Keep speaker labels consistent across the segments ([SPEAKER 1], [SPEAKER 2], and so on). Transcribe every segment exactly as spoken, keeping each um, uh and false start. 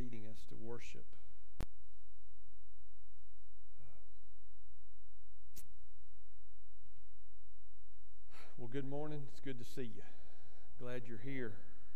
[SPEAKER 1] leading us to worship. Well, good morning. It's good to see you. Glad you're here.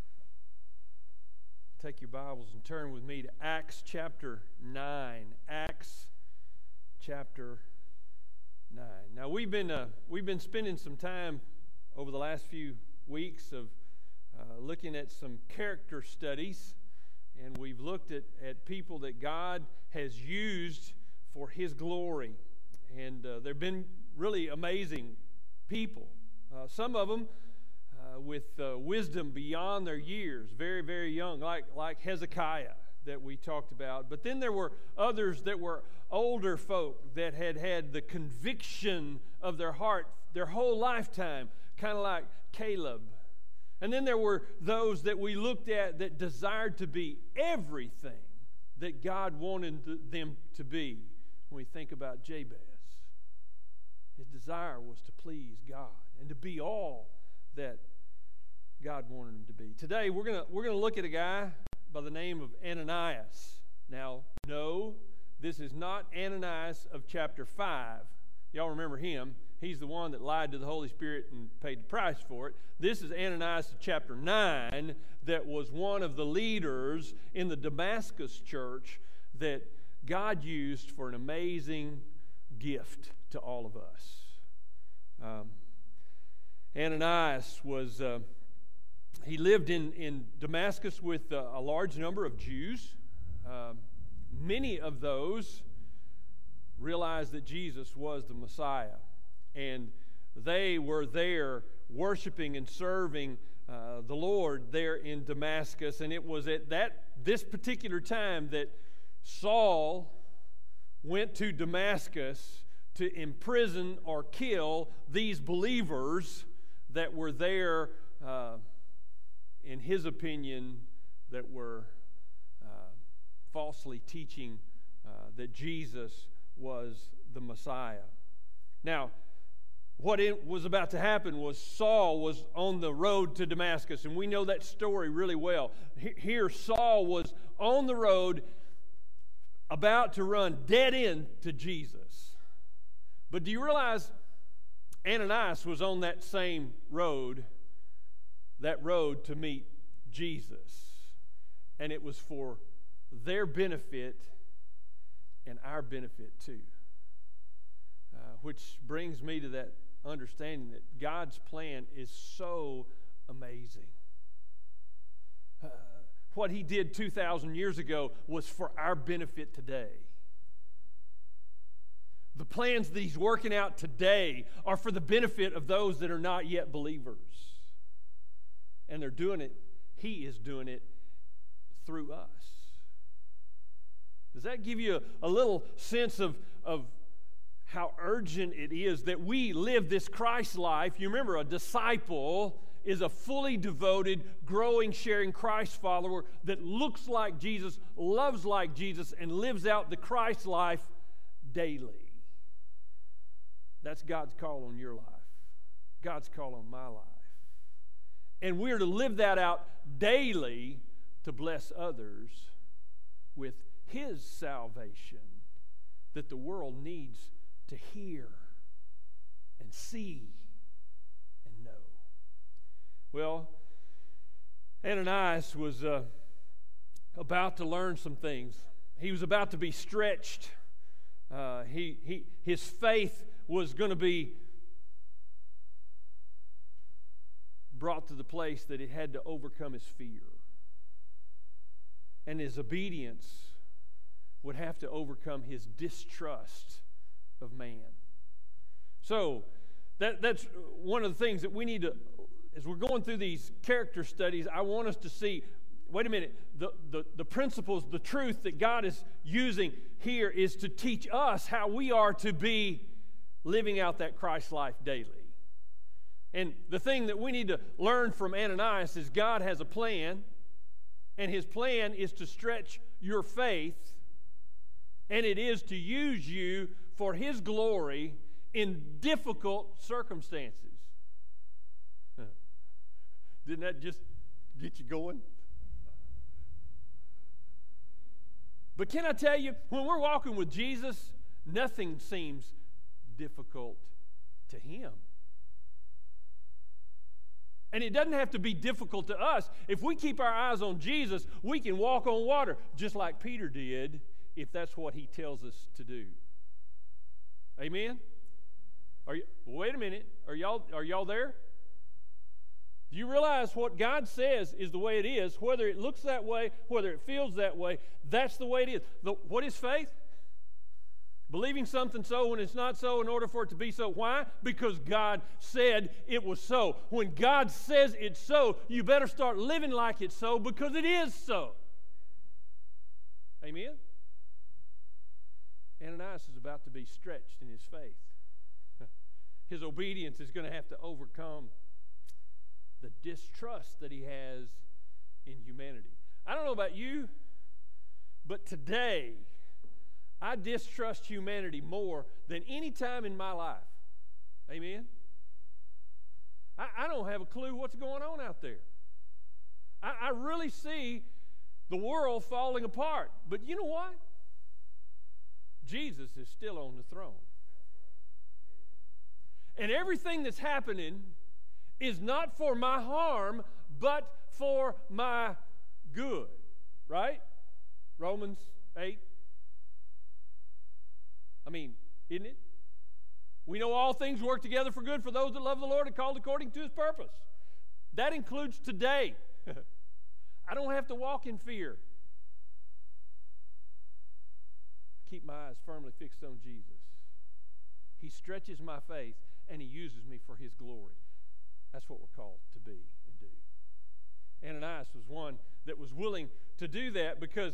[SPEAKER 1] Take your Bibles and turn with me to Acts chapter nine. Acts chapter nine. Now we've been uh, we've been spending some time over the last few weeks of uh, looking at some character studies, and we've looked at, at people that God has used for His glory, and uh, they've been really amazing people. Uh, some of them uh, with uh, wisdom beyond their years, very, very young, like, like Hezekiah that we talked about. But then there were others that were older folk that had had the conviction of their heart their whole lifetime, kind of like Caleb. And then there were those that we looked at that desired to be everything that God wanted them to be. When we think about Jabez, his desire was to please God and to be all that God wanted him to be. Today we're gonna we're gonna look at a guy by the name of Ananias. Now, no, this is not Ananias of chapter five. Y'all remember him? He's the one that lied to the Holy Spirit and paid the price for it. This is Ananias of chapter nine, that was one of the leaders in the Damascus church that God used for an amazing gift to all of us. Um, Ananias was, uh, he lived in, in Damascus with uh, a large number of Jews. Uh, many of those realized that Jesus was the Messiah, and they were there worshiping and serving uh, the Lord there in Damascus. And it was at that this particular time that Saul went to Damascus to imprison or kill these believers that were there, uh, in his opinion, that were uh, falsely teaching uh, that Jesus was the Messiah. Now, what it was about to happen was Saul was on the road to Damascus, and we know that story really well. Here, Saul was on the road about to run dead end to Jesus. But do you realize Ananias was on that same road, that road to meet Jesus? And it was for their benefit and our benefit too. Uh, which brings me to that understanding that God's plan is so amazing. Uh, what He did two thousand years ago was for our benefit today. The plans that He's working out today are for the benefit of those that are not yet believers. And they're doing it, He is doing it through us. Does that give you a, a little sense of, of how urgent it is that we live this Christ life? You remember, a disciple is a fully devoted, growing, sharing Christ follower that looks like Jesus, loves like Jesus, and lives out the Christ life daily. That's God's call on your life. God's call on my life. And we're to live that out daily to bless others with His salvation that the world needs to hear and see and know. Well, Ananias was uh, about to learn some things. He was about to be stretched. Uh, he, he, his faith was going to be brought to the place that it had to overcome his fear. And his obedience would have to overcome his distrust of man. So, that, that's one of the things that we need to, as we're going through these character studies, I want us to see, wait a minute, the, the, the principles, the truth that God is using here is to teach us how we are to be living out that Christ life daily. And the thing that we need to learn from Ananias is God has a plan, and His plan is to stretch your faith, and it is to use you for His glory in difficult circumstances. Didn't that just get you going? But can I tell you, when we're walking with Jesus, nothing seems difficult to Him. And it doesn't have to be difficult to us. If we keep our eyes on Jesus, we can walk on water, just like Peter did, if that's what He tells us to do. Amen? Are you, wait a minute. Are y'all, are y'all there? Do you realize what God says is the way it is? Whether it looks that way, whether it feels that way, that's the way it is. The, what is faith? Believing something so when it's not so in order for it to be so. Why? Because God said it was so. When God says it's so, you better start living like it's so because it is so. Amen? Ananias is about to be stretched in his faith. His obedience is going to have to overcome the distrust that he has in humanity. I don't know about you, but today I distrust humanity more than any time in my life. Amen? I, I don't have a clue what's going on out there. I, I really see the world falling apart. But you know what? Jesus is still on the throne. And everything that's happening is not for my harm, but for my good. Right? Romans eight. I mean, isn't it? We know all things work together for good for those that love the Lord and called according to His purpose. That includes today. I don't have to walk in fear. I keep my eyes firmly fixed on Jesus. He stretches my faith and He uses me for His glory. That's what we're called to be and do. Ananias was one that was willing to do that because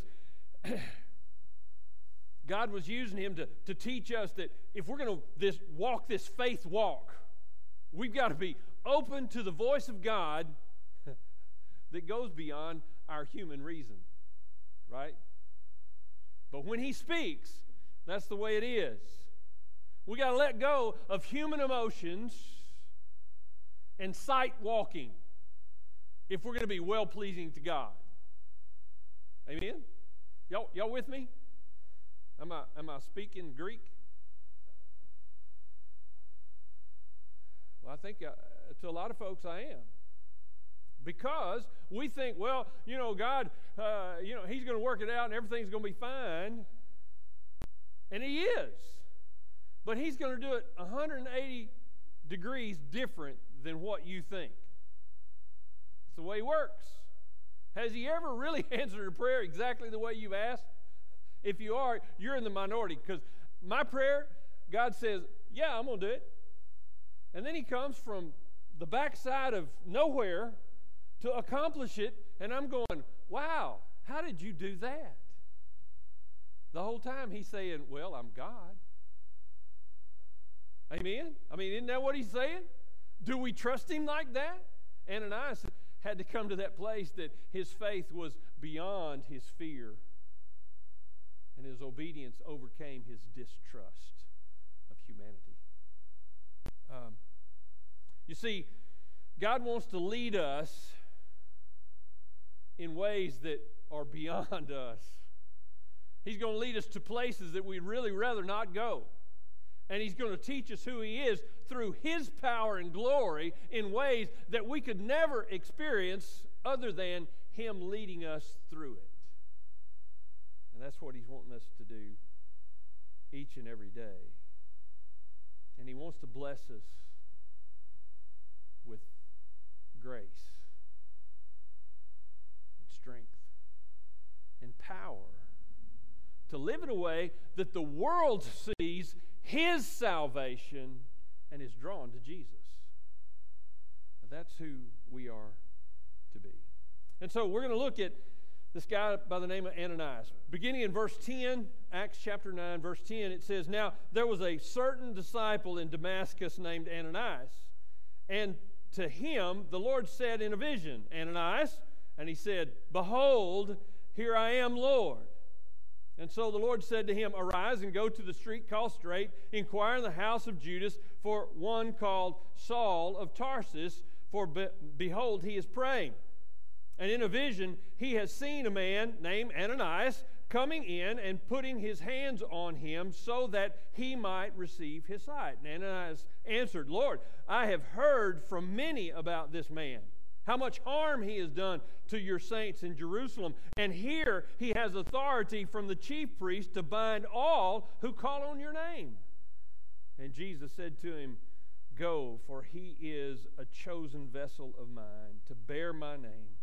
[SPEAKER 1] God was using him to, to teach us that if we're going to this, walk this faith walk, we've got to be open to the voice of God that goes beyond our human reason, right? But when He speaks, that's the way it is. We got to let go of human emotions and sight walking if we're going to be well-pleasing to God. Amen? Y'all, y'all with me? Am I, am I speaking Greek? Well, I think uh, to a lot of folks I am. Because we think, well, you know, God, uh, you know, He's going to work it out and everything's going to be fine. And He is. But He's going to do it one hundred eighty degrees different than what you think. It's the way He works. Has He ever really answered a prayer exactly the way you've asked? If you are, you're in the minority, because my prayer, God says, yeah, I'm going to do it. And then He comes from the backside of nowhere to accomplish it, and I'm going, wow, how did you do that? The whole time He's saying, well, I'm God. Amen? I mean, isn't that what He's saying? Do we trust Him like that? Ananias had to come to that place that his faith was beyond his fear. And his obedience overcame his distrust of humanity. Um, you see, God wants to lead us in ways that are beyond us. He's going to lead us to places that we'd really rather not go. And He's going to teach us who He is through His power and glory in ways that we could never experience other than Him leading us through it. And that's what He's wanting us to do each and every day. And He wants to bless us with grace and strength and power to live in a way that the world sees His salvation and is drawn to Jesus. That's who we are to be. And so we're going to look at this guy by the name of Ananias. Beginning in verse ten, Acts chapter nine, verse ten, it says, now there was a certain disciple in Damascus named Ananias, and to him the Lord said in a vision, Ananias, and he said, behold, here I am, Lord. And so the Lord said to him, arise and go to the street called Straight, inquire in the house of Judas for one called Saul of Tarsus, for be- behold, he is praying. And in a vision he has seen a man named Ananias coming in and putting his hands on him so that he might receive his sight. And Ananias answered, Lord, I have heard from many about this man, how much harm he has done to your saints in Jerusalem. And here he has authority from the chief priest to bind all who call on your name. And Jesus said to him, Go, for he is a chosen vessel of mine to bear my name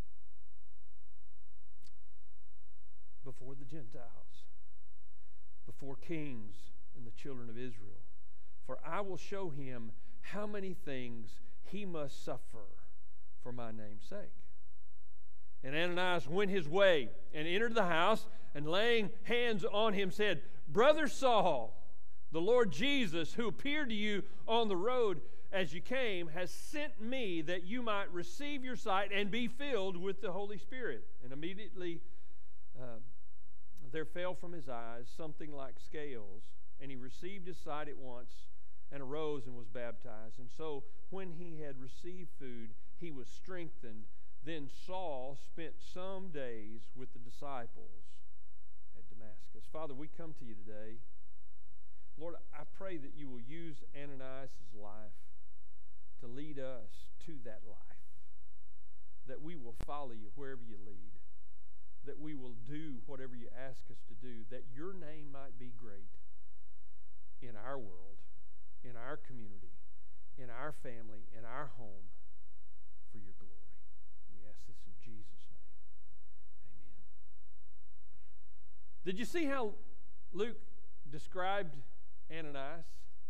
[SPEAKER 1] before the Gentiles, before kings and the children of Israel. For I will show him how many things he must suffer for my name's sake. And Ananias went his way and entered the house, and laying hands on him said, Brother Saul, the Lord Jesus, who appeared to you on the road as you came, has sent me that you might receive your sight and be filled with the Holy Spirit. And immediately uh, there fell from his eyes something like scales, and he received his sight at once and arose and was baptized. And so when he had received food, he was strengthened. Then Saul spent some days with the disciples at Damascus. Father, we come to you today. Lord, I pray that you will use Ananias' life to lead us to that life, that we will follow you wherever you lead, that we will do whatever you ask us to do, that your name might be great in our world, in our community, in our family, in our home, for your glory. We ask this in Jesus' name. Amen. Did you see how Luke described Ananias?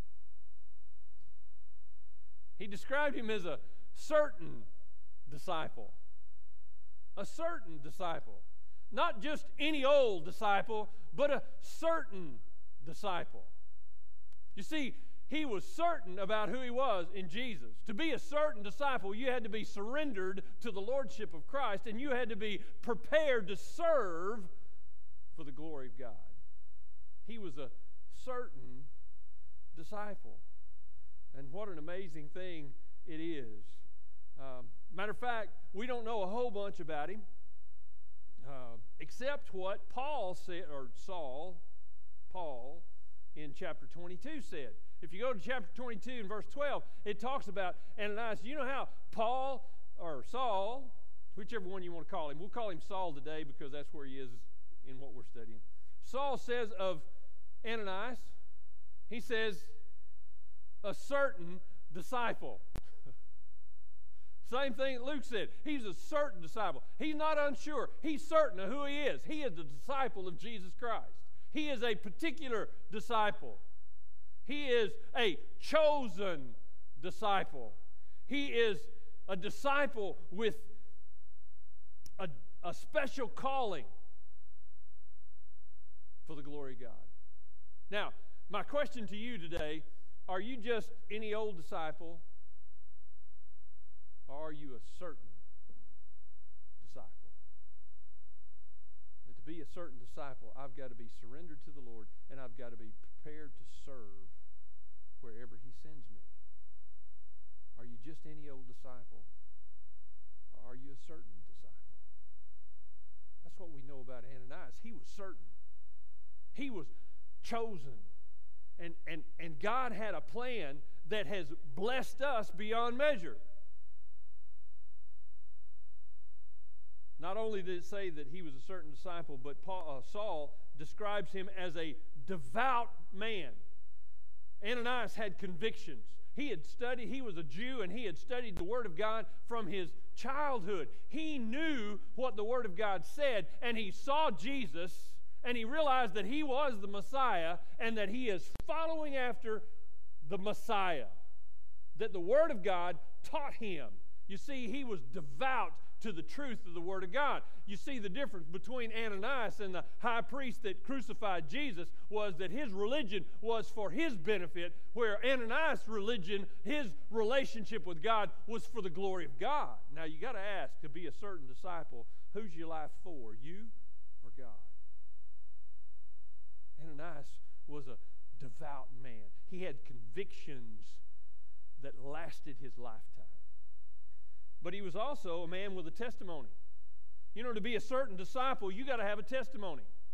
[SPEAKER 1] He described him as a certain disciple. A certain disciple. Not just any old disciple, but a certain disciple. You see, he was certain about who he was in Jesus. To be a certain disciple, you had to be surrendered to the lordship of Christ, and you had to be prepared to serve for the glory of God. He was a certain disciple. And what an amazing thing it is. Um, matter of fact, we don't know a whole bunch about him, uh, except what Paul said, or Saul, Paul, in chapter twenty-two said. If you go to chapter twenty-two and verse twelve, it talks about Ananias. You know how Paul, or Saul, whichever one you want to call him, we'll call him Saul today because that's where he is in what we're studying. Saul says of Ananias, he says, a certain disciple. Same thing that Luke said. He's a certain disciple. He's not unsure. He's certain of who he is. He is the disciple of Jesus Christ. He is a particular disciple. He is a chosen disciple. He is a disciple with a, a special calling for the glory of God. Now, my question to you today, are you just any old disciple, or are you a certain disciple? And to be a certain disciple, I've got to be surrendered to the Lord, and I've got to be prepared to serve wherever he sends me. Are you just any old disciple, or are you a certain disciple? That's what we know about Ananias. He was certain. He was chosen. And, and, and God had a plan that has blessed us beyond measure. Not only did it say that he was a certain disciple, but Paul, uh, Saul describes him as a devout man. Ananias had convictions. He had studied, he was a Jew, and he had studied the Word of God from his childhood. He knew what the Word of God said, and he saw Jesus, and he realized that he was the Messiah, and that he is following after the Messiah, that the Word of God taught him. You see, he was devout to the truth of the Word of God. You see, the difference between Ananias and the high priest that crucified Jesus was that his religion was for his benefit, where Ananias' religion, his relationship with God, was for the glory of God. Now, you got to ask, to be a certain disciple, who's your life for, you or God? Ananias was a devout man. He had convictions that lasted his lifetime. But he was also a man with a testimony. You know, to be a certain disciple, you got to have a testimony.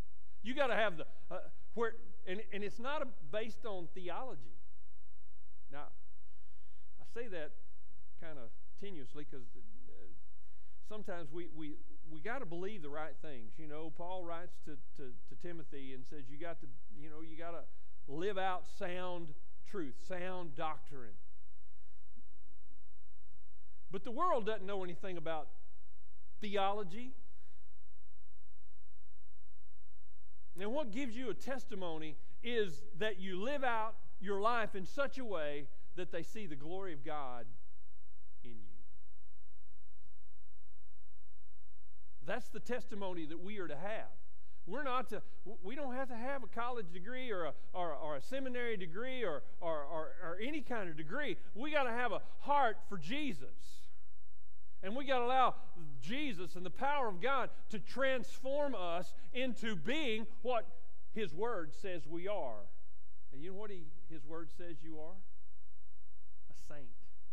[SPEAKER 1] You got to have the uh, where, and and it's not a, based on theology. Now, I say that kind of tenuously because uh, sometimes we we we got to believe the right things. You know, Paul writes to, to to Timothy and says you got to you know you got to live out sound truth, sound doctrine. But the world doesn't know anything about theology. And what gives you a testimony is that you live out your life in such a way that they see the glory of God in you. That's the testimony that we are to have. We're not to, we don't have to have a college degree or a, or, or a seminary degree or, or, or, or any kind of degree. We got to have a heart for Jesus. And we got to allow Jesus and the power of God to transform us into being what His Word says we are. And you know what he, His Word says you are? A saint.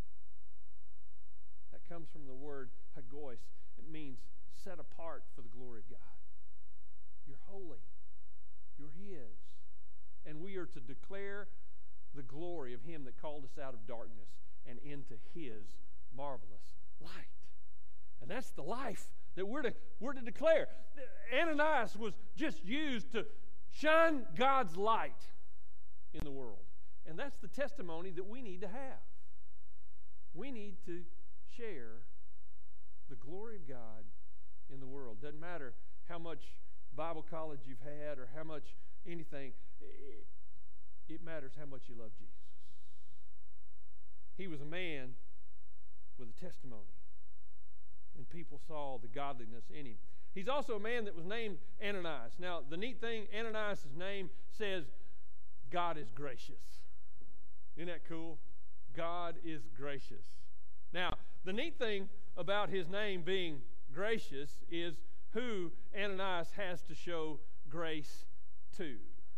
[SPEAKER 1] That comes from the word hagois. It means set apart for the glory of God. You're holy. You're His. And we are to declare the glory of Him that called us out of darkness and into His marvelous light. And that's the life that we're to, we're to declare. Ananias was just used to shine God's light in the world. And that's the testimony that we need to have. We need to share the glory of God in the world. Doesn't matter how much Bible college you've had or how much anything. It, it matters how much you love Jesus. He was a man with a testimony. And people saw the godliness in him. He's also a man that was named Ananias. Now, the neat thing, Ananias' name says, God is gracious. Isn't that cool? God is gracious. Now, the neat thing about his name being gracious is who Ananias has to show grace to.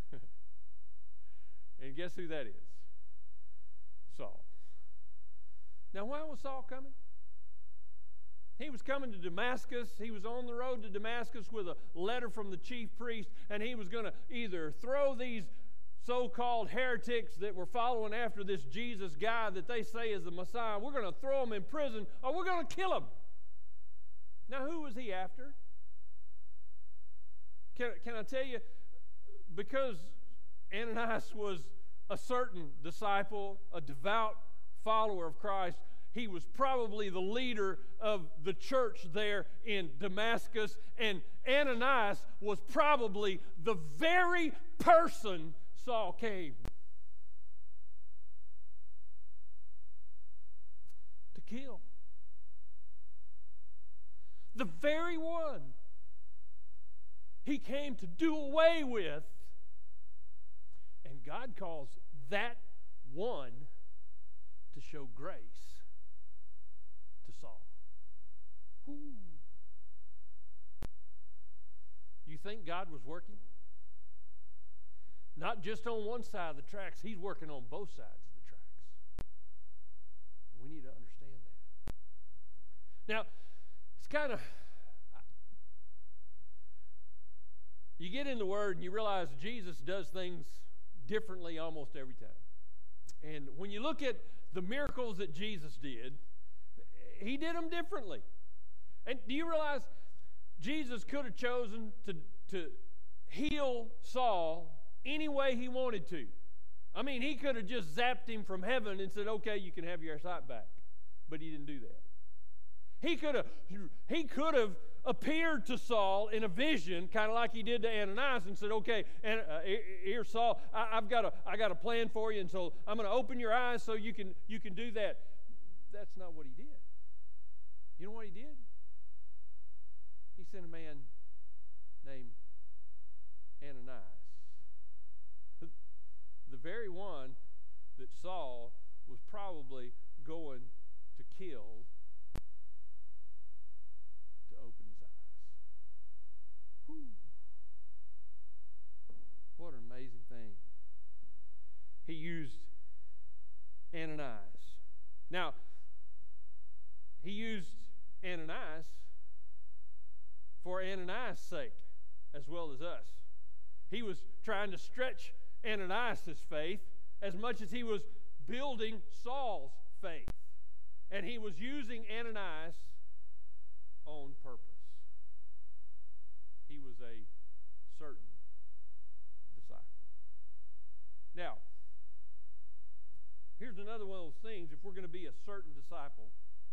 [SPEAKER 1] And guess who that is? Saul. Now, why was Saul coming? He was coming to Damascus. He was on the road to Damascus with a letter from the chief priest, and he was going to either throw these so-called heretics that were following after this Jesus guy that they say is the Messiah, we're going to throw him in prison, or we're going to kill him. Now, who was he after? Can, can I tell you, because Ananias was a certain disciple, a devout follower of Christ, he was probably the leader of the church there in Damascus, and Ananias was probably the very person Saul came to kill. The very one he came to do away with, and God calls that one to show grace to Saul. Whew. You think God was working? Not just on one side of the tracks, He's working on both sides of the tracks. We need to understand that. Now, it's kind of, you get in the Word and you realize Jesus does things differently almost every time. And when you look at the miracles that Jesus did, He did them differently. And do you realize Jesus could have chosen to, to heal Saul any way He wanted to? I mean, He could have just zapped him from heaven and said, okay, you can have your sight back. But He didn't do that. He could have, he could have appeared to Saul in a vision, kind of like He did to Ananias, and said, okay, and, uh, here, Saul, I, I've got a, I got a plan for you, and so I'm going to open your eyes so you can, you can do that. That's not what He did. You know what He did? He sent a man named Ananias. The very one that Saul was probably going to kill to open his eyes. Whew. What an amazing thing. He used Ananias. Now, He used Ananias for Ananias' sake as well as us. He was trying to stretch Ananias' faith as much as he was building Saul's faith. And he was using Ananias on purpose. He was a certain disciple. Now, here's another one of those things. If we're going to be a certain disciple,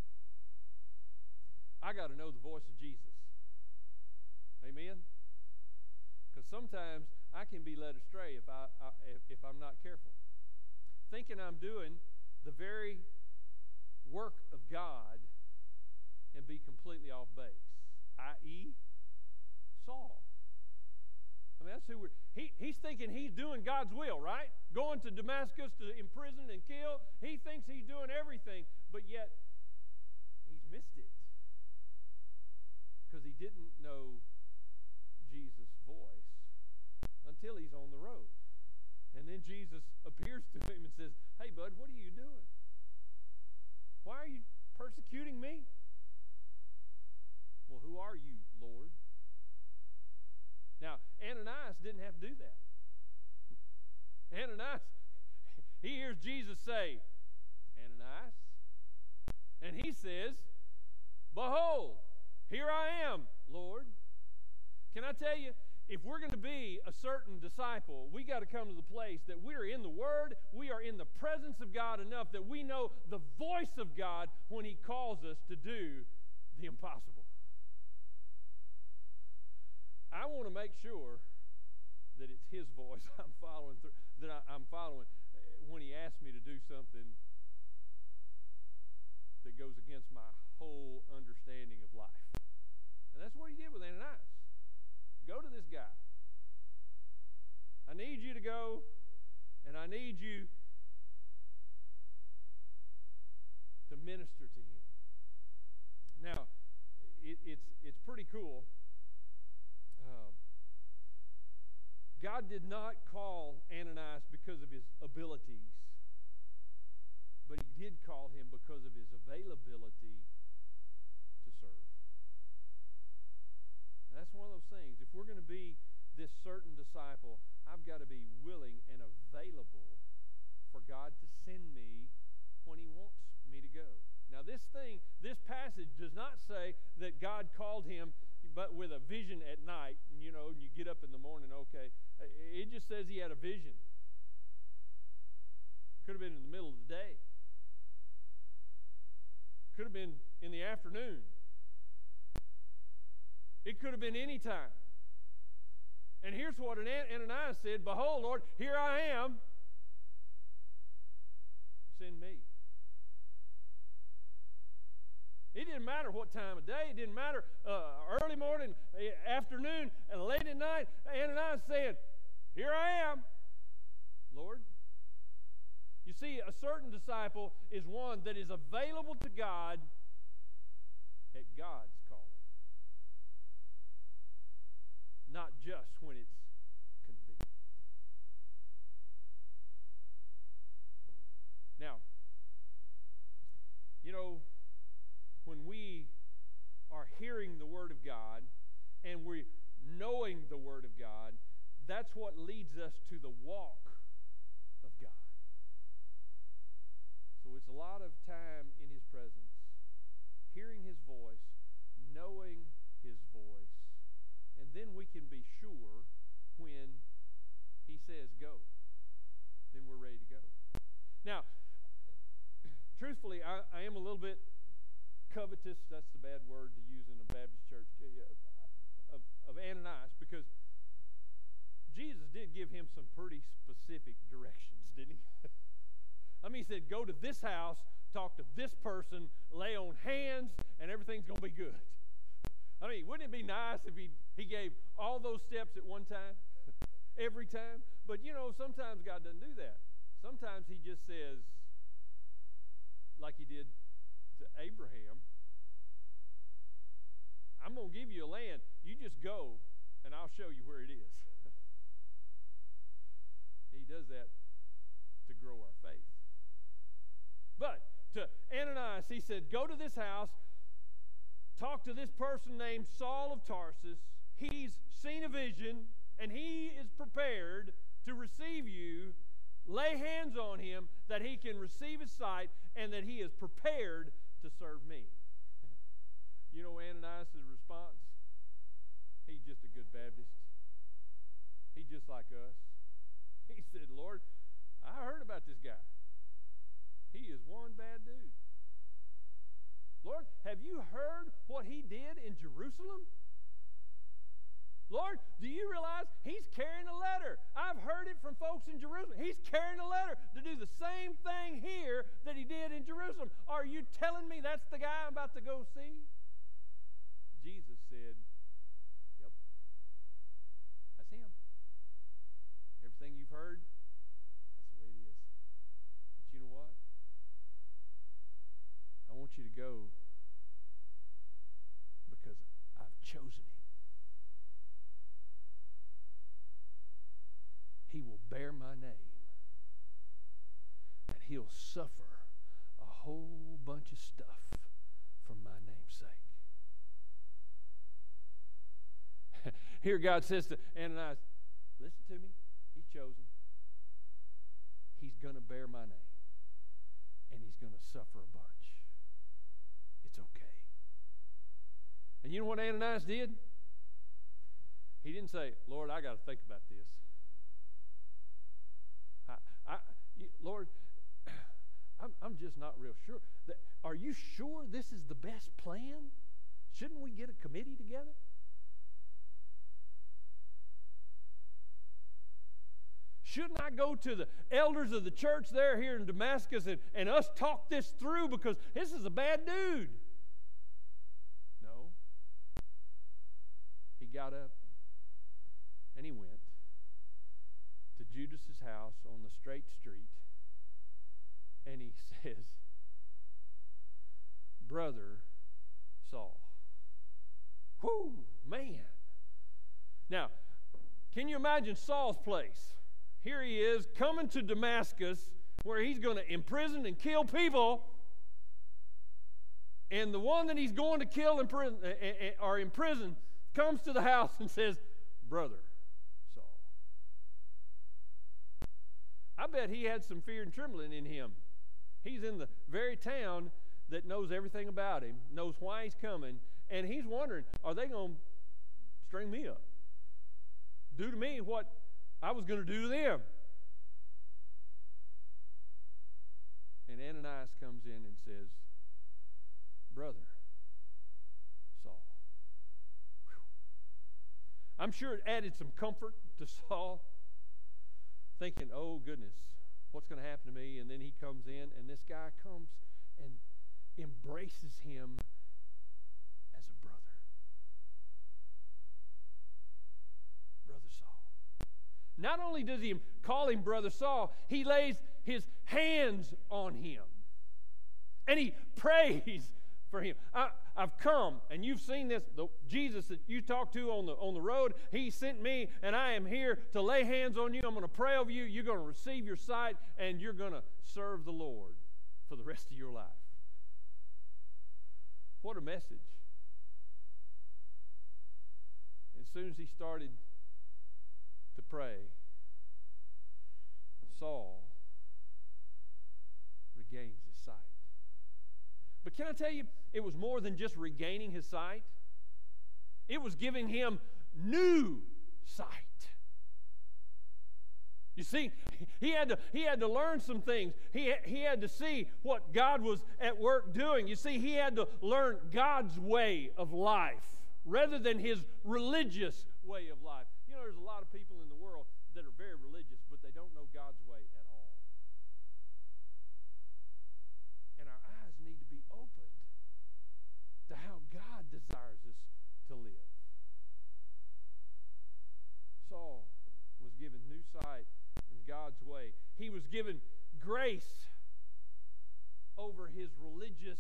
[SPEAKER 1] I got to know the voice of Jesus. Amen? Because sometimes I can be led astray if, I, I, if I'm not careful. Thinking I'm doing the very work of God and be completely off base, that is. Saul. I mean, that's who we're, he, he's thinking he's doing God's will, right? Going to Damascus to imprison and kill. He thinks he's doing everything, but yet he's missed it because he didn't know Jesus' voice until he's on the road. And then Jesus appears to him and says, "Hey, bud, what are you doing? Why are you persecuting me?" "Well, who are you, Lord?" Now, Ananias didn't have to do that. Ananias, he hears Jesus say, "Ananias," and he says, "Behold, here I am, Lord." Can I tell you, if we're going to be a certain disciple, we got to come to the place that we're in the Word, we are in the presence of God enough that we know the voice of God when He calls us to do the impossible. I want to make sure that it's His voice I'm following through, that I, I'm following when He asks me to do something that goes against my whole understanding of life. And that's what He did with Ananias. Go to this guy. I need you to go, and I need you to minister to him. Now, it, it's it's pretty cool. Uh, God did not call Ananias because of his abilities, but He did call him because of his availability to serve. And that's one of those things. If we're going to be this certain disciple, I've got to be willing and available for God to send me when He wants me to go. Now, this thing, this passage does not say that God called him but with a vision at night, and you know, and you get up in the morning, okay. It just says he had a vision. Could have been in the middle of the day. Could have been in the afternoon. It could have been any time. And here's what Ananias said, "Behold, Lord, here I am. Send me." It didn't matter what time of day. It didn't matter uh, early morning, afternoon, and late at night. Ananias said, "Here I am, Lord." You see, a certain disciple is one that is available to God at God's calling, not just when it's convenient. Now, you know, when we are hearing the Word of God and we're knowing the Word of God, that's what leads us to the walk of God. So it's a lot of time in His presence, hearing His voice, knowing His voice, and then we can be sure when He says go, then we're ready to go. Now, truthfully, I, I am a little bit covetous, that's the bad word to use in a Baptist church, of, of Ananias, because Jesus did give him some pretty specific directions, didn't He? I mean, He said, go to this house, talk to this person, lay on hands, and everything's going to be good. I mean, wouldn't it be nice if he, he gave all those steps at one time, every time? But, you know, sometimes God doesn't do that. Sometimes He just says, like He did to Abraham, I'm going to give you a land. You just go, and I'll show you where it is. He does that to grow our faith. But to Ananias, He said, go to this house, talk to this person named Saul of Tarsus. He's seen a vision. and he is prepared to receive you, lay hands on him that he can receive his sight and that he is prepared to serve me. You know Ananias' response? He's just a good Baptist. He's just like us. He said, Lord, I heard about this guy. He is one bad dude. Lord, have you heard what he did in Jerusalem? Lord, do you realize he's carrying a letter? I've heard it from folks in Jerusalem. He's carrying a letter to do the same thing here that he did in Jerusalem. Are you telling me that's the guy I'm about to go see? Jesus said, yep, that's him. Everything you've heard, that's the way it is. But you know what? I want you to go because I've chosen him. He will bear my name, and he'll suffer a whole bunch of stuff for my name's sake. Here God says to Ananias, listen to me, he's chosen. He's going to bear my name, and he's going to suffer a bunch. It's okay. And you know what Ananias did? He didn't say, Lord, I got to think about this. I, I, Lord, I'm, I'm just not real sure. That, are you sure this is the best plan? Shouldn't we get a committee together? Shouldn't I go to the elders of the church there here in Damascus and, and us talk this through because this is a bad dude? No. He got up and he went to Judas's house on the straight street, and he says, Brother Saul. Whoo, man. Now, can you imagine Saul's place? Here he is coming to Damascus where he's going to imprison and kill people, and the one that he's going to kill in prison, or in prison comes to the house and says, Brother Saul. I bet he had some fear and trembling in him. He's in the very town that knows everything about him, knows why he's coming, and he's wondering, are they going to string me up? Do to me what I was going to do to them. And Ananias comes in and says, Brother Saul. Whew. I'm sure it added some comfort to Saul, thinking, oh goodness, what's going to happen to me? And then he comes in, and this guy comes and embraces him as a brother. Brother Saul. Not only does he call him Brother Saul, he lays his hands on him. And he prays for him. I, I've come, and you've seen this, the Jesus that you talked to on the, on the road, he sent me, and I am here to lay hands on you. I'm going to pray over you. You're going to receive your sight, and you're going to serve the Lord for the rest of your life. What a message. As soon as he started to pray, Saul regains his sight. But can I tell you, it was more than just regaining his sight. It was giving him new sight. You see, he had to, he had to learn some things. He, he had to see what God was at work doing. You see, he had to learn God's way of life rather than his religious way of life. You know, there's a lot of people in the world that are very religious, but they don't know God's way at all. And our eyes need to be opened to how God desires us to live. Saul was given new sight in God's way. He was given grace over his religious,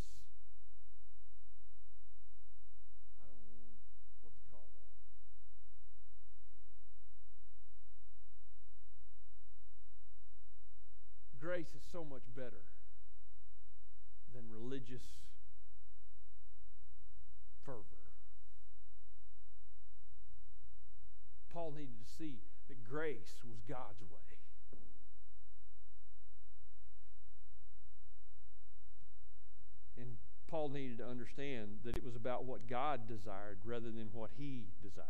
[SPEAKER 1] I don't know what to call that. Grace is so much better than religious fervor. Paul needed to to see that grace was God's way. And Paul needed to understand that it was about what God desired rather than what he desired.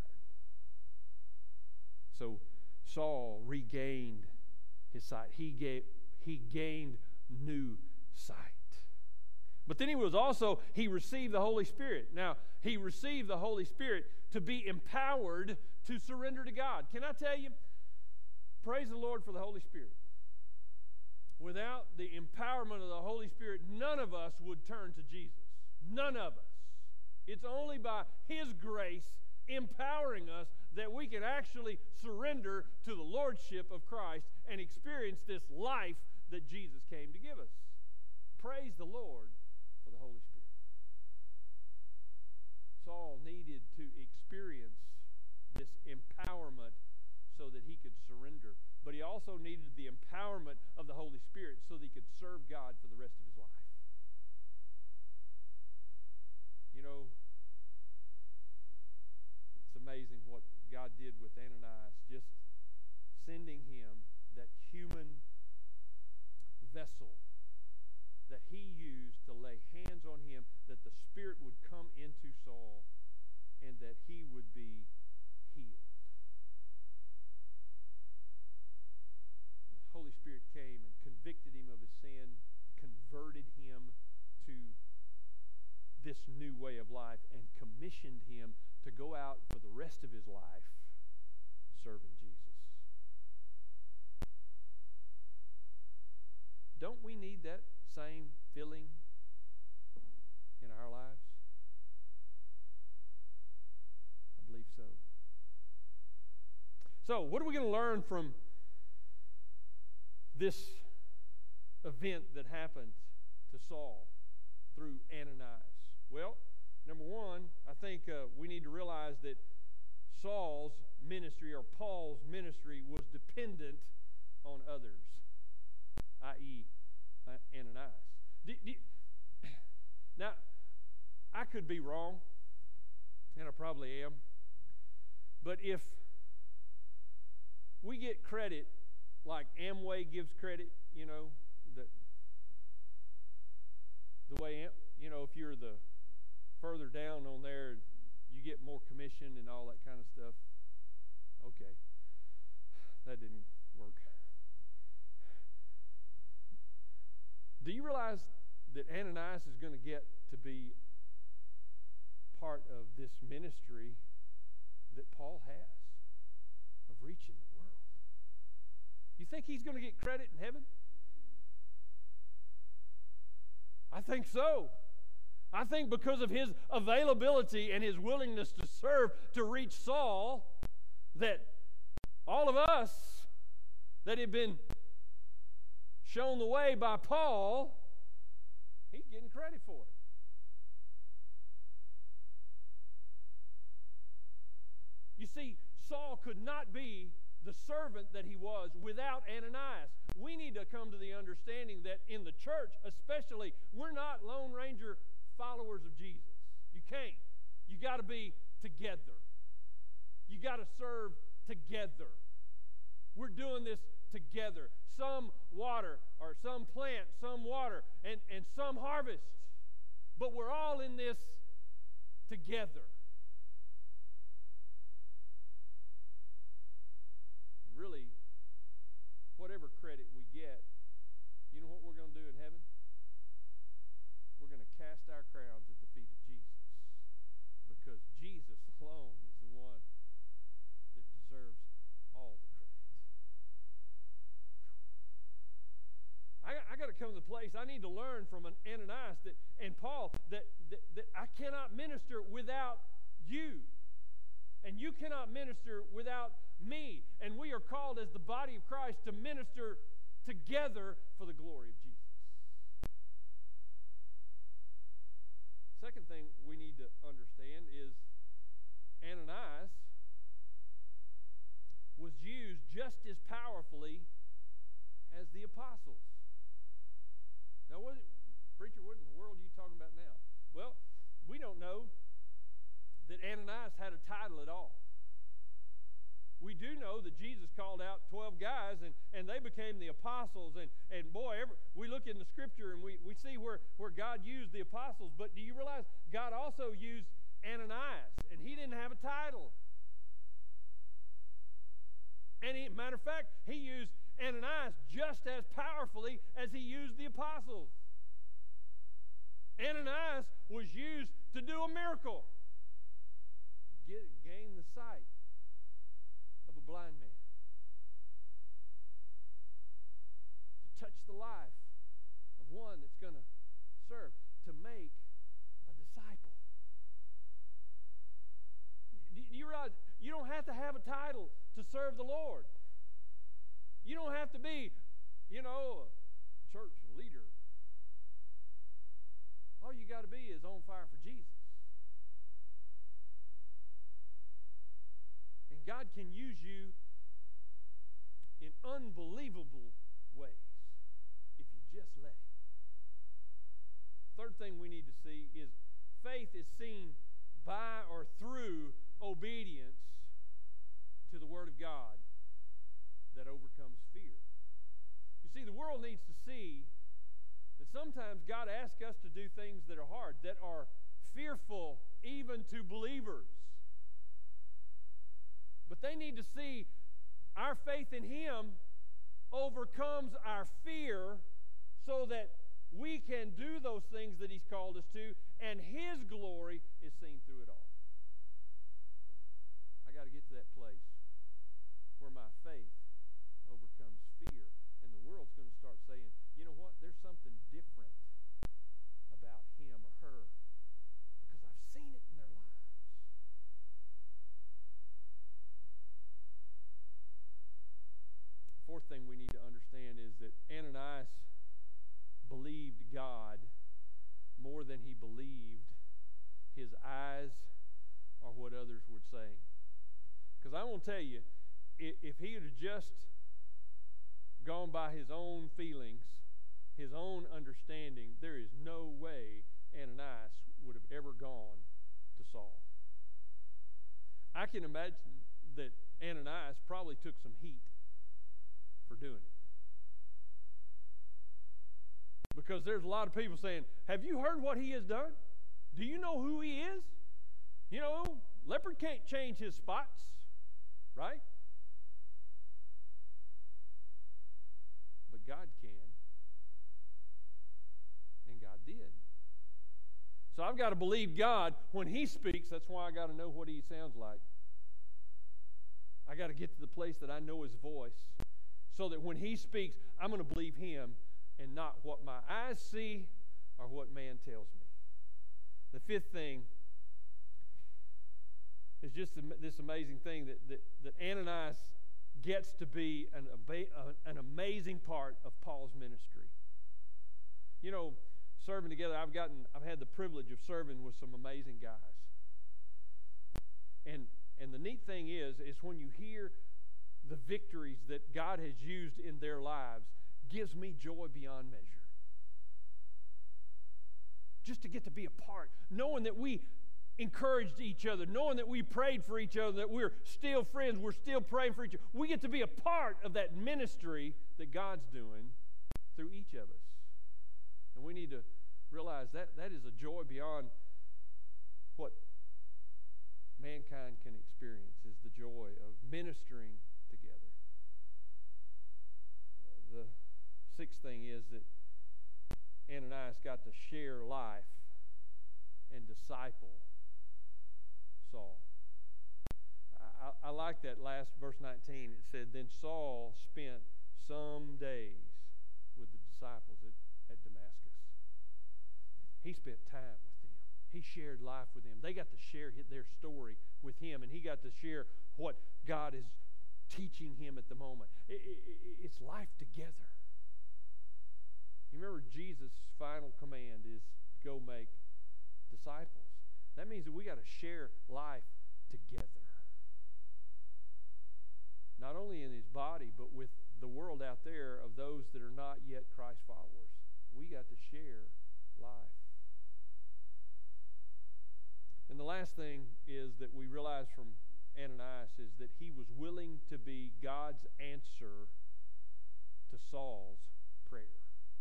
[SPEAKER 1] So Saul regained his sight. He gave, he gained new sight. But then he was also, he received the Holy Spirit. Now, he received the Holy Spirit to be empowered to surrender to God. Can I tell you, praise the Lord for the Holy Spirit. Without the empowerment of the Holy Spirit, none of us would turn to Jesus. None of us. It's only by His grace empowering us that we can actually surrender to the Lordship of Christ and experience this life that Jesus came to give us. Praise the Lord for the Holy Spirit. Saul needed to experience this empowerment so that he could surrender. But he also needed the empowerment of the Holy Spirit so that he could serve God for the rest of his life. You know, it's amazing what God did with Ananias, just sending him that human vessel that he used to lay hands on him, that the Spirit would come into Saul and that he would be healed. The Holy Spirit came and convicted him of his sin, converted him to this new way of life, and commissioned him to go out for the rest of his life serving Jesus. Don't we need that same filling in our lives? I believe so. So, what are we going to learn from this event that happened to Saul through Ananias? Well, number one, I think uh, we need to realize that Saul's ministry, or Paul's ministry, was dependent on others, that is, uh, Ananias. Do, do, now, I could be wrong, and I probably am, but if we get credit like Amway gives credit, you know, that the way, you know, if you're the further down on there, you get more commission and all that kind of stuff. Okay, that didn't work. Do you realize that Ananias is going to get to be part of this ministry that Paul has of reaching the world? You think he's going to get credit in heaven? I think so. I think because of his availability and his willingness to serve to reach Saul, that all of us that have been shown the way by Paul, he's getting credit for it. You see, Saul could not be the servant that he was without Ananias. We need to come to the understanding that in the church especially, we're not Lone Ranger followers of Jesus. You can't. You got to be together. You got to serve together. We're doing this together. Some water, or some plant, some water, and, and some harvest. But we're all in this together. And really, whatever credit we get, you know what we're going to do in heaven? We're going to cast our crowns at the feet of Jesus, because Jesus alone is the one that deserves all the credit. I, I got to come to the place, I need to learn from an Ananias that, and Paul that, that, that I cannot minister without you. And you cannot minister without me. And we are called as the body of Christ to minister together for the glory of Jesus. Second thing we need to understand is Ananias was used just as powerfully as the apostles. Now, what, preacher, what in the world are you talking about now? Well, we don't know that Ananias had a title at all. We do know that Jesus called out twelve guys, and, and they became the apostles. And, and boy, every, we look in the Scripture, and we, we see where, where God used the apostles. But do you realize God also used Ananias, and he didn't have a title. And he, matter of fact, he used Ananias just as powerfully as he used the apostles. Ananias was used to do a miracle. Get, gain the sight of a blind man. To touch the life of one that's going to serve. To make a disciple. Do you realize you don't have to have a title to serve the Lord? You don't have to be, you know, a church leader. All you got to be is on fire for Jesus. And God can use you in unbelievable ways if you just let Him. Third thing we need to see is faith is seen by or through obedience to the Word of God that overcomes fear. You see, the world needs to see that sometimes God asks us to do things that are hard, that are fearful even to believers. But they need to see our faith in Him overcomes our fear so that we can do those things that He's called us to, and His glory is seen through it all. I got to get to that place where my faith overcomes fear, and the world's going to start saying, you know what, there's something different about him or her because I've seen it in their lives. Fourth thing we need to understand is that Ananias believed God more than he believed his eyes or what others were saying. Because I won't tell you, if he had just gone by his own feelings, his own understanding, there is no way Ananias would have ever gone to Saul. I can imagine that Ananias probably took some heat for doing it. Because there's a lot of people saying, have you heard what he has done? Do you know who he is? You know, leopard can't change his spots, right? But God can. And God did. So I've got to believe God when He speaks. That's why I got to know what He sounds like. I got to get to the place that I know His voice so that when He speaks, I'm going to believe Him and not what my eyes see or what man tells me. The fifth thing is just this amazing thing that, that, that Ananias gets to be an, an amazing part of Paul's ministry. You know, serving together, I've gotten, I've had the privilege of serving with some amazing guys. And and the neat thing is, is when you hear the victories that God has used in their lives, gives me joy beyond measure. Just to get to be a part, knowing that we encouraged each other, knowing that we prayed for each other, that we're still friends, we're still praying for each other. We get to be a part of that ministry that God's doing through each of us. And we need to realize that that is a joy beyond what mankind can experience, is the joy of ministering together. Uh, the sixth thing is that Ananias got to share life and disciple Saul. I, I like that last verse nineteen. It said, then Saul spent some days with the disciples at, at Damascus. He spent time with them. He shared life with them. They got to share their story with him, and he got to share what God is teaching him at the moment. It, it, it's life together. You remember Jesus' final command is go make disciples. That means that we got to share life together. Not only in his body, but with the world out there of those that are not yet Christ followers. We got to share life. And the last thing is that we realize from Ananias is that he was willing to be God's answer to Saul's prayer.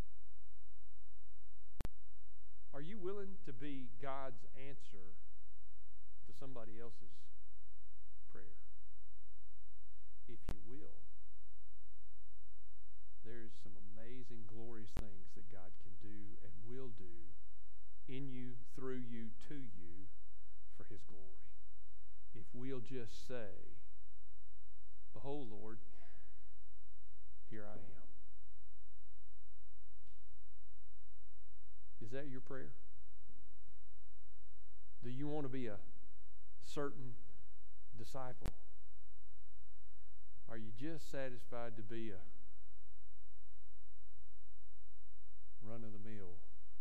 [SPEAKER 1] Are you willing to be God's answer to somebody else's prayer? If you will, there's some amazing, glorious things that God can do and will do in you, through you, to you, for His glory. If we'll just say, "Behold, Lord, here I am." Is that your prayer? Do you want to be a certain disciple? Are you just satisfied to be a run-of-the-mill,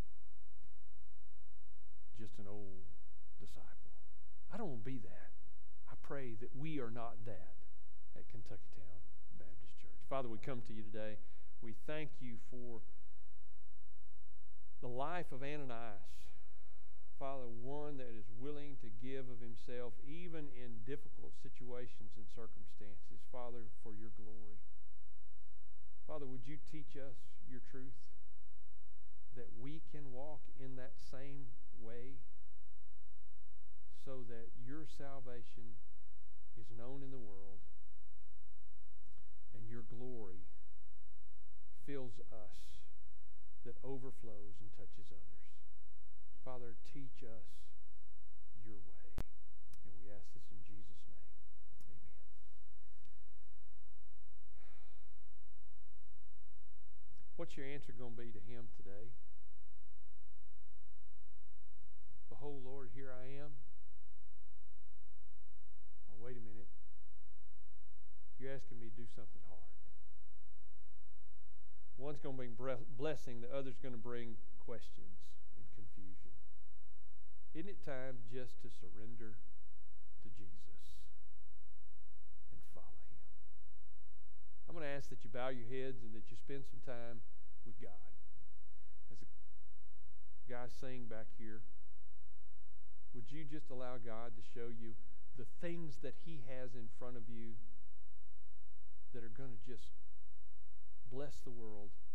[SPEAKER 1] just an old disciple? I don't want to be that. I pray that we are not that at Kentucky Town Baptist Church. Father, we come to you today. We thank you for the life of Ananias. Father, one that is willing to give of himself even in difficult situations and circumstances, Father, for your glory. Father, would you teach us your truth that we can walk in that same way so that your salvation is known in the world and your glory fills us, that overflows and touches others. Father, teach us your way. And we ask this in Jesus' name. Amen. What's your answer going to be to him today? Behold, Lord, here I am. Or wait a minute. You're asking me to do something hard. One's going to bring blessing, the other's going to bring questions and confusion. Isn't it time just to surrender to Jesus and follow him? I'm going to ask that you bow your heads and that you spend some time with God. As the guys sing back here, would you just allow God to show you the things that he has in front of you that are going to just bless the world